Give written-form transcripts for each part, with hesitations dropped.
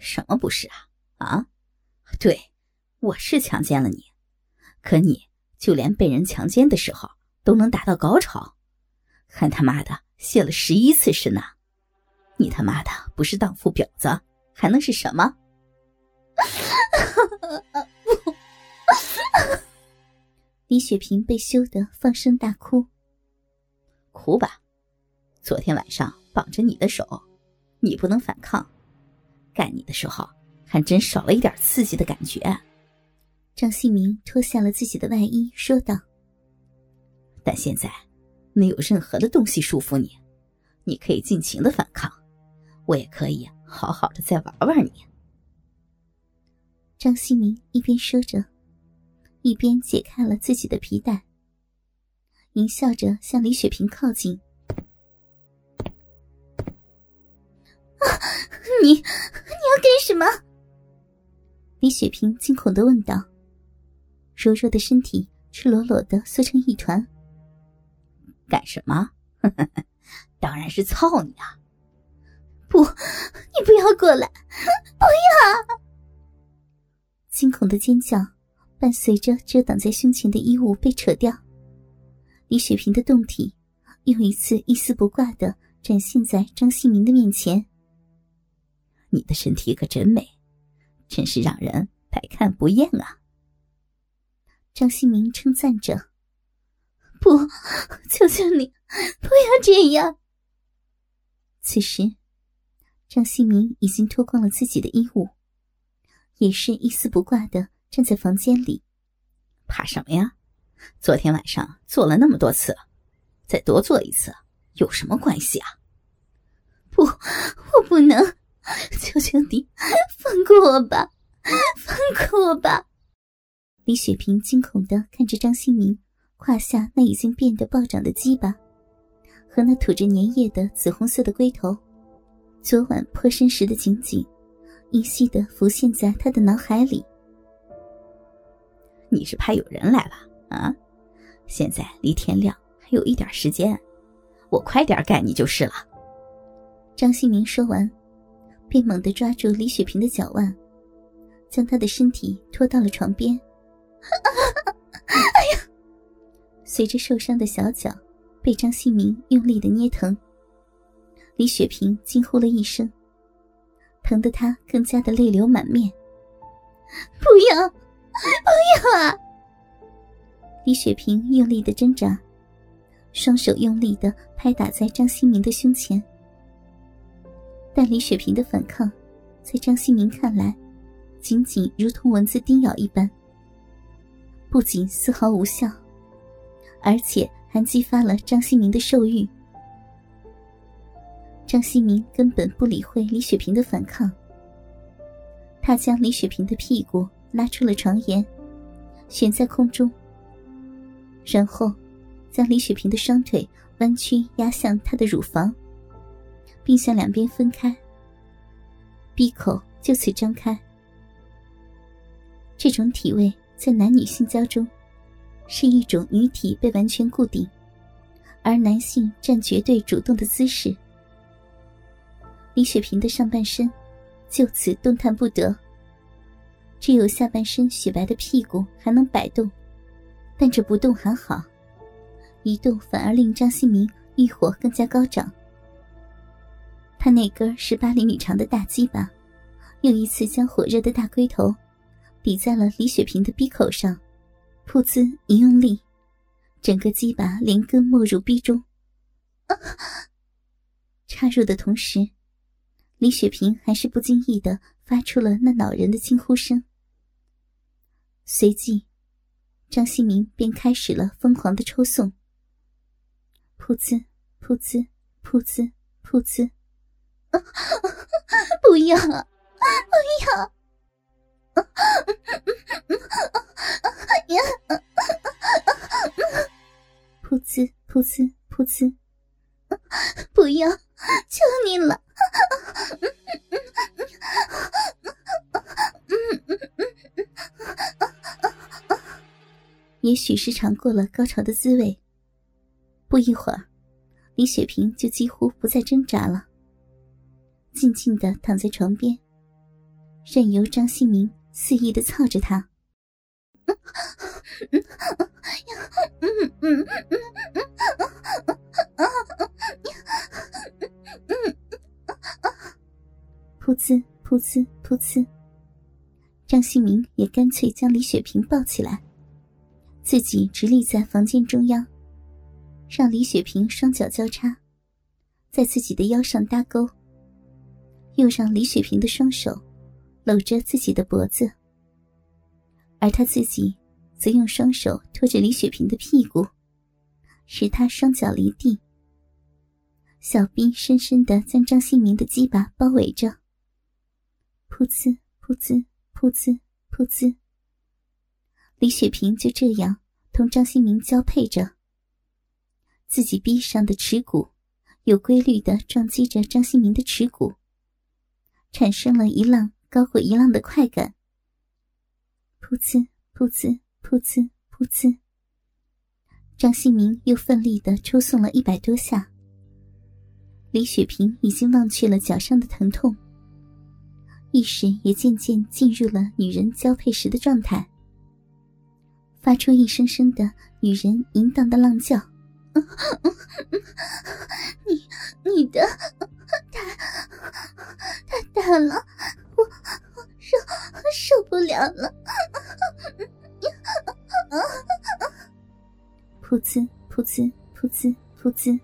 什么不是啊？啊？对，我是强奸了你，可你就连被人强奸的时候都能达到高潮，还他妈的泄了11次身呢！你他妈的不是荡妇婊子，还能是什么？ 李雪萍被羞得放声大哭。 哭吧，昨天晚上绑着你的手，你不能反抗，干你的时候还真少了一点刺激的感觉。 张希明脱下了自己的外衣说道， 但现在没有任何的东西束缚你，你可以尽情的反抗，我也可以好好的再玩玩你。 张希明一边说着，一边解开了自己的皮带，淫笑着向李雪萍靠近。你要干什么？李雪萍惊恐地问道，柔弱的身体赤裸裸地缩成一团。 干什么？当然是操你啊！ 不，你不要过来，不要！惊恐的尖叫伴随着遮挡在胸前的衣物被扯掉，李雪萍的胴体又一次一丝不挂地展现在张希明的面前。 你的身体可真美，真是让人百看不厌啊！ 张希明称赞着。不，求求你，不要这样！此时，张希明已经脱光了自己的衣物，也是一丝不挂地站在房间里。 怕什么呀？昨天晚上做了那么多次，再多做一次有什么关系啊？ 不，我不能，求求你放过我吧，放过我吧！李雪萍惊恐地看着张希明胯下那已经变得暴涨的鸡巴和那吐着粘液的紫红色的龟头，昨晚破身时的情景依稀地浮现在他的脑海里。 你是怕有人来了啊？现在离天亮还有一点时间，我快点干你就是了。 张希明说完，便猛地抓住李雪萍的脚腕，将她的身体拖到了床边。哎呀！随着受伤的小脚被张希明用力地捏疼，李雪萍惊呼了一声，疼得她更加的泪流满面。不要，不要啊！李雪萍用力地挣扎，双手用力地拍打在张希明的胸前。但李雪萍的反抗在张希明看来仅仅如同蚊子叮咬一般，不仅丝毫无效，而且还激发了张希明的兽欲。张希明根本不理会李雪萍的反抗，他将李雪萍的屁股拉出了床沿，悬在空中，然后将李雪萍的双腿弯曲压向她的乳房，并向两边分开，闭口就此张开。这种体位在男女性交中是一种女体被完全固定，而男性占绝对主动的姿势。李雪萍的上半身就此动弹不得，只有下半身雪白的屁股还能摆动，但这不动还好，一动反而令张希明欲火更加高涨。他那根18厘米长的大鸡巴又一次将火热的大龟头抵在了李雪萍的逼口上，噗呲一用力，整个鸡巴连根没入逼中。插入的同时，李雪萍还是不经意地发出了那恼人的惊呼声。随即张希明便开始了疯狂的抽送，噗呲噗呲噗呲噗呲。不要，不要！噗呲噗呲噗呲！不要，求你了！也许是尝过了高潮的滋味，不一会儿，李雪萍就几乎不再挣扎了，静静地躺在床边， 任由张新明肆意地操着她。噗呲噗呲噗呲，张新明也干脆将李雪萍抱起来，自己直立在房间中央，让李雪萍双脚交叉，在自己的腰上搭钩，又让李雪萍的双手搂着自己的脖子，而他自己则用双手托着李雪萍的屁股，使她双脚离地，小臂深深地将张新明的鸡巴包围着。噗呲噗呲噗呲噗呲，李雪萍就这样同张新明交配着，自己臂上的耻骨有规律地撞击着张新明的耻骨，产生了一浪高过一浪的快感。噗呲噗呲噗呲噗呲，张新明又奋力地抽送了100多下。李雪萍已经忘却了脚上的疼痛，意识也渐渐进入了女人交配时的状态，发出一声声的女人淫荡的浪叫。你的太大了，我受不了了。噗呲噗呲噗呲噗呲，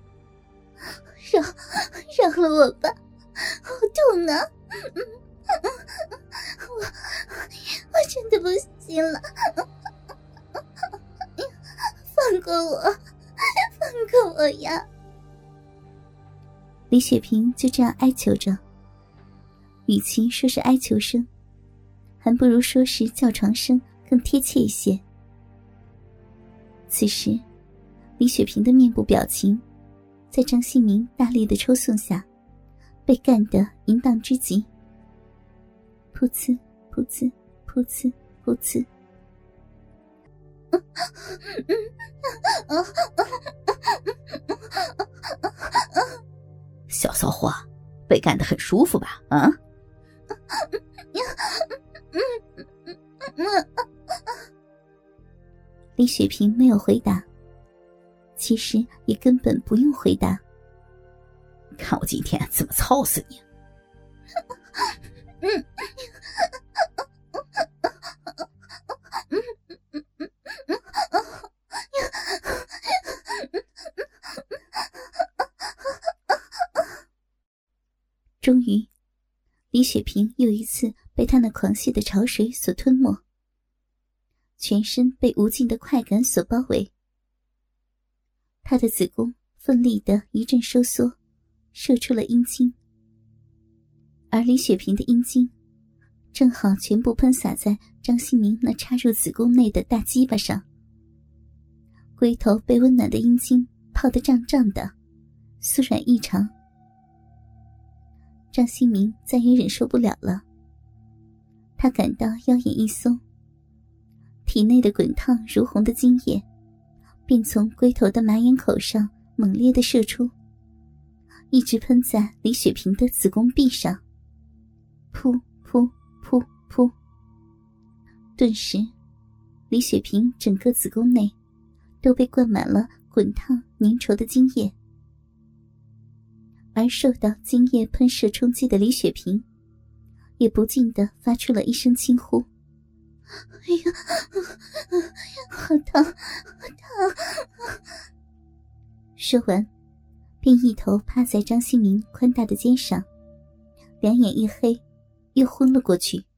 饶了我吧，好痛啊！我真的不行了，放过我，放过我呀！李雪萍就这样哀求着，与其说是哀求声，还不如说是叫床声更贴切一些。此时李雪萍的面部表情在张新明大力的抽送下被干得淫荡之极。噗呲噗呲噗呲噗呲， 小骚货，被干得很舒服吧？啊？ 李雪萍没有回答，其实也根本不用回答。 看我今天怎么操死你！ 终于，李雪萍又一次被他那狂泻的潮水所吞没，全身被无尽的快感所包围。她的子宫奋力的一阵收缩，射出了阴茎，而李雪萍的阴茎正好全部喷洒在张新明那插入子宫内的大鸡巴上，龟头被温暖的阴茎泡得胀胀的，酥软异常。张新明再也忍受不了了，他感到腰眼一松，体内的滚烫如虹的精液便从龟头的马眼口上猛烈地射出，一直喷在李雪萍的子宫壁上。噗噗噗噗，顿时李雪萍整个子宫内都被灌满了滚烫粘稠的精液，而受到精液喷射冲击的李雪萍也不禁地发出了一声轻呼：哎呀，好烫好烫！说完便一头趴在张新明宽大的肩上，两眼一黑，又昏了过去。